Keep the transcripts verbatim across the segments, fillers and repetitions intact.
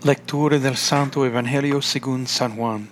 Lectura del Santo Evangelio según San Juan.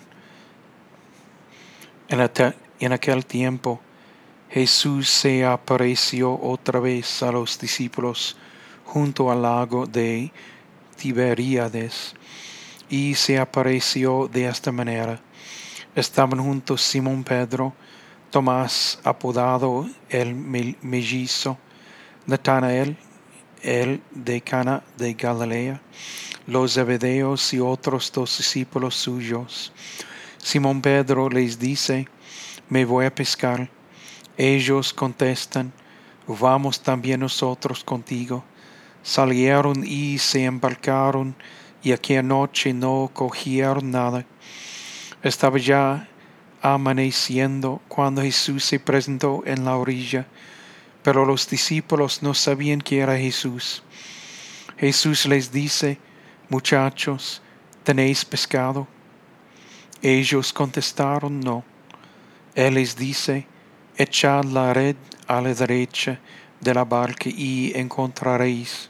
En, at- en aquel tiempo, Jesús se apareció otra vez a los discípulos junto al lago de Tiberíades, y se apareció de esta manera. Estaban juntos Simón Pedro, Tomás apodado el mellizo, Natanael, el de Cana de Galilea, los Zebedeos y otros dos discípulos suyos. Simón Pedro les dice: me voy a pescar. Ellos contestan: vamos también nosotros contigo. Salieron y se embarcaron, y aquella noche no cogieron nada. Estaba ya amaneciendo cuando Jesús se presentó en la orilla, pero los discípulos no sabían que era Jesús. Jesús les dice: muchachos, ¿tenéis pescado? Ellos contestaron: no. Él les dice: echad la red a la derecha de la barca y encontraréis.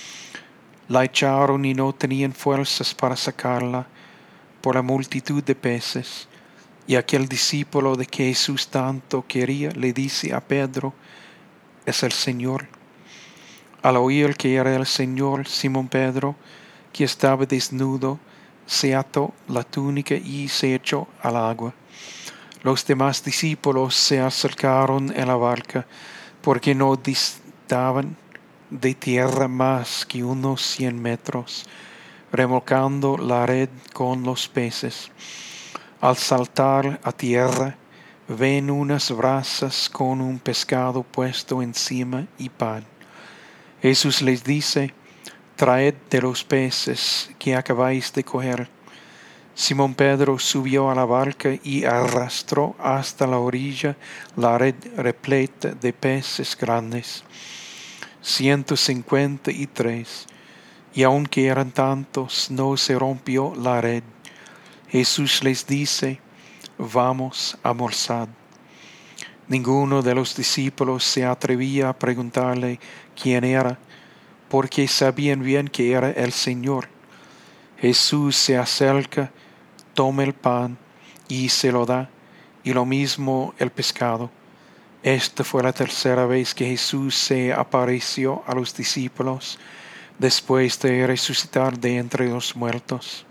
La echaron y no tenían fuerzas para sacarla por la multitud de peces. Y aquel discípulo de que Jesús tanto quería le dice a Pedro: es el Señor. Al oír que era el Señor, Simón Pedro, que estaba desnudo, se ató la túnica y se echó al agua. Los demás discípulos se acercaron en la barca, porque no distaban de tierra más que unos cien metros, remolcando la red con los peces. Al saltar a tierra, ven unas brasas con un pescado puesto encima y pan. Jesús les dice: traed de los peces que acabáis de coger. Simón Pedro subió a la barca y arrastró hasta la orilla la red repleta de peces grandes, ciento cincuenta y tres, y aunque eran tantos, no se rompió la red. Jesús les dice: vamos, almorzad. Ninguno de los discípulos se atrevía a preguntarle quién era, porque sabían bien que era el Señor. Jesús se acerca, toma el pan y se lo da, y lo mismo el pescado. Esta fue la tercera vez que Jesús se apareció a los discípulos después de resucitar de entre los muertos.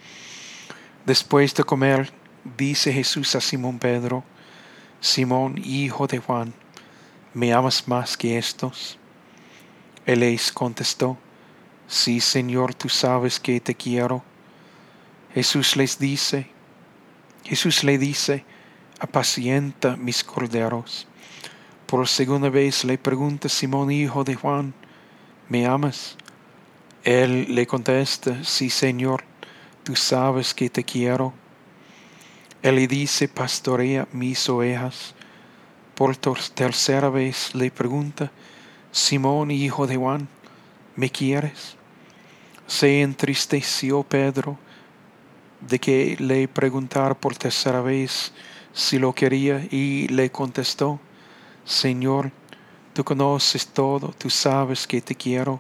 Después de comer, dice Jesús a Simón Pedro: Simón, hijo de Juan, ¿me amas más que estos? Él les contestó: sí, Señor, tú sabes que te quiero. Jesús les dice, Jesús le dice: apacienta mis corderos. Por segunda vez le pregunta Simón, hijo de Juan: ¿me amas? Él le contesta: sí, Señor, tú sabes que te quiero. Él le dice: pastorea mis ovejas. Por tercera vez le pregunta: Simón, hijo de Juan, ¿me quieres? Se entristeció Pedro de que le preguntara por tercera vez si lo quería, y le contestó: Señor, tú conoces todo, tú sabes que te quiero.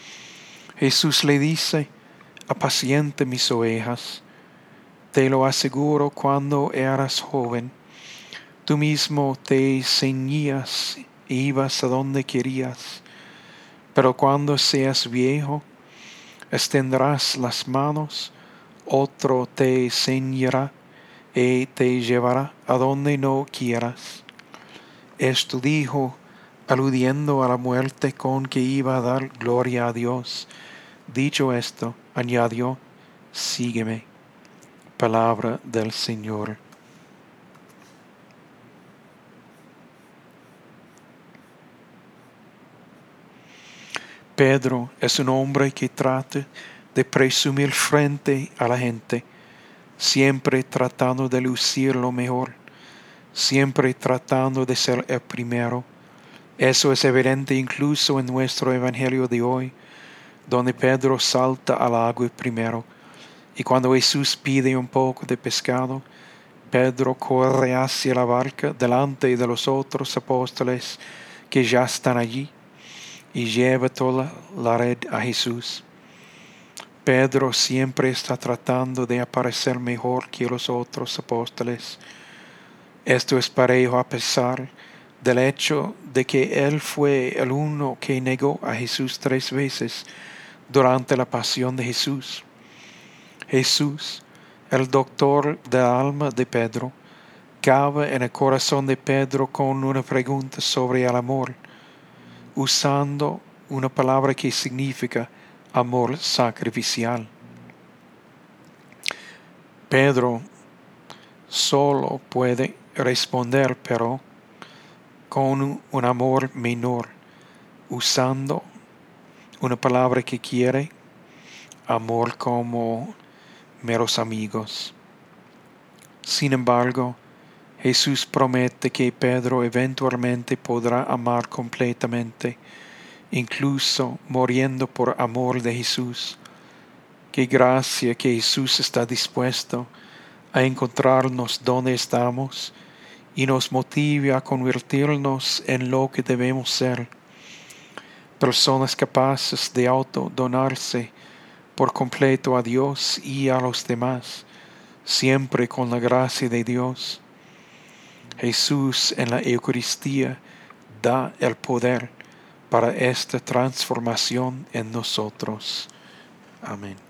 Jesús le dice: apacienta mis ovejas. Te lo aseguro, cuando eras joven, tú mismo te ceñías e ibas a donde querías. Pero cuando seas viejo, extenderás las manos, otro te ceñirá y te llevará a donde no quieras. Esto dijo, aludiendo a la muerte con que iba a dar gloria a Dios. Dicho esto, añadió: sígueme. Palabra del Señor. Pedro es un hombre que trata de presumir frente a la gente, siempre tratando de lucir lo mejor, siempre tratando de ser el primero. Eso es evidente incluso en nuestro Evangelio de hoy, donde Pedro salta al agua primero, y cuando Jesús pide un poco de pescado, Pedro corre hacia la barca delante de los otros apóstoles que ya están allí, y lleva toda la red a Jesús. Pedro siempre está tratando de aparecer mejor que los otros apóstoles. Esto es parejo a pesar del hecho de que él fue el uno que negó a Jesús tres veces durante la pasión de Jesús. Jesús, el doctor del alma de Pedro, cabe en el corazón de Pedro con una pregunta sobre el amor, usando una palabra que significa amor sacrificial. Pedro solo puede responder, pero con un amor menor, usando una palabra que quiere amor como meros amigos. Sin embargo, Jesús promete que Pedro eventualmente podrá amar completamente, incluso muriendo por amor de Jesús. Qué gracia que Jesús está dispuesto a encontrarnos donde estamos y nos motive a convertirnos en lo que debemos ser, personas capaces de autodonarse por completo a Dios y a los demás, siempre con la gracia de Dios. Jesús en la Eucaristía da el poder para esta transformación en nosotros. Amén.